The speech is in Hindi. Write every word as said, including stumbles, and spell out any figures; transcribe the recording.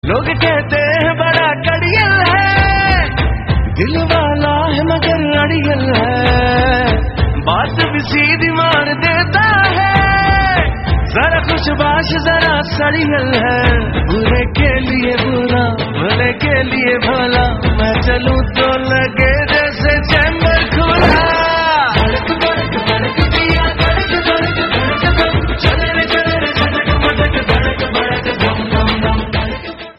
लोग कहते हैं बड़ा कड़ियल है, दिल वाला है मगर अड़ियल है, बात भी सीधी मार देता है, जरा खुशबाश जरा सड़ियल है, बुरे